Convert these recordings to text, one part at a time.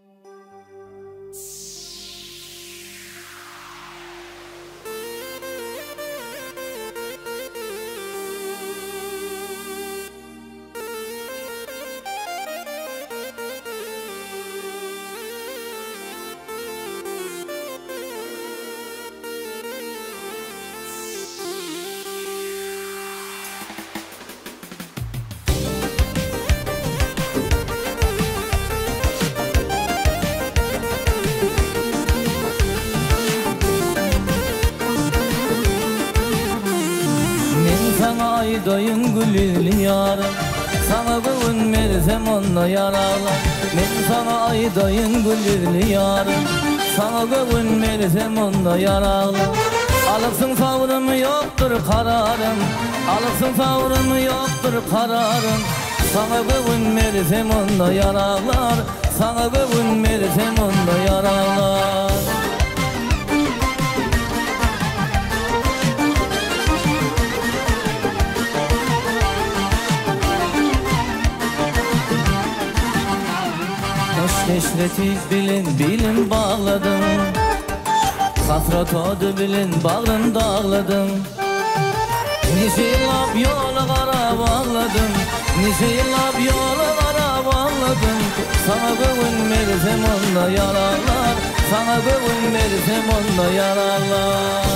Aydayın gülü yarım, sana bugün versem onda yaralar. Ben sana aydayın gülü yarım, sana bugün versem onda yaralar. Alırsın savrım yoktur kararım, alırsın savrım yoktur kararım. Sana bugün versem onda yaralar, sana bugün versem onda yaralar. Neşreti bilin bağladım, hasret odu bilin bağrın dağladım. Nice yıllar yola kara bağladım, nice yıllar yola kara bağladım. Sana bugün versem onda yaralar, sana bugün versem onda yaralar.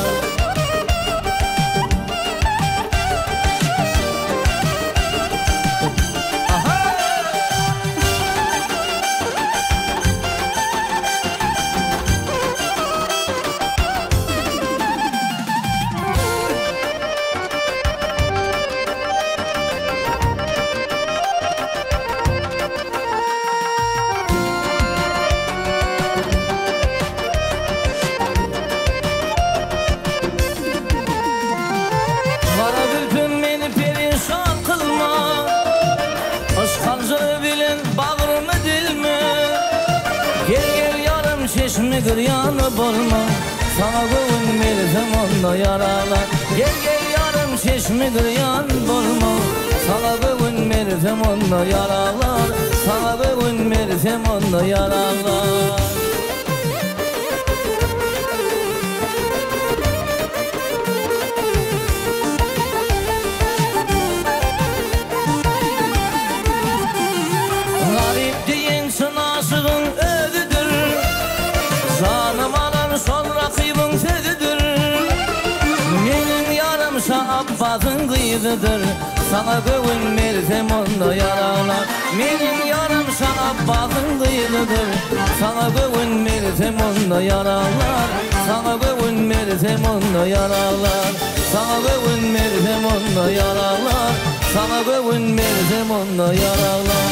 Çeşme kıryanı bulma, sana bugün versem onda yaralar. Gel gel yarım çeşme kıryan bulma, sana bugün versem onda yaralar. Sana bugün versem onda yaralar. Garip diyensin aşığın ödüdür, canım alan son rakibin sözüdür. Benim yarım Şabbaz'ın kıyıdır, sana bugün versem onda yaralar. Benim yarım Şabbaz'ın kıyıdır, sana bugün versem onda yaralar. Sana bugün versem onda yaralar, sana bugün versem onda yaralar. Sana bugün versem onda yaralar.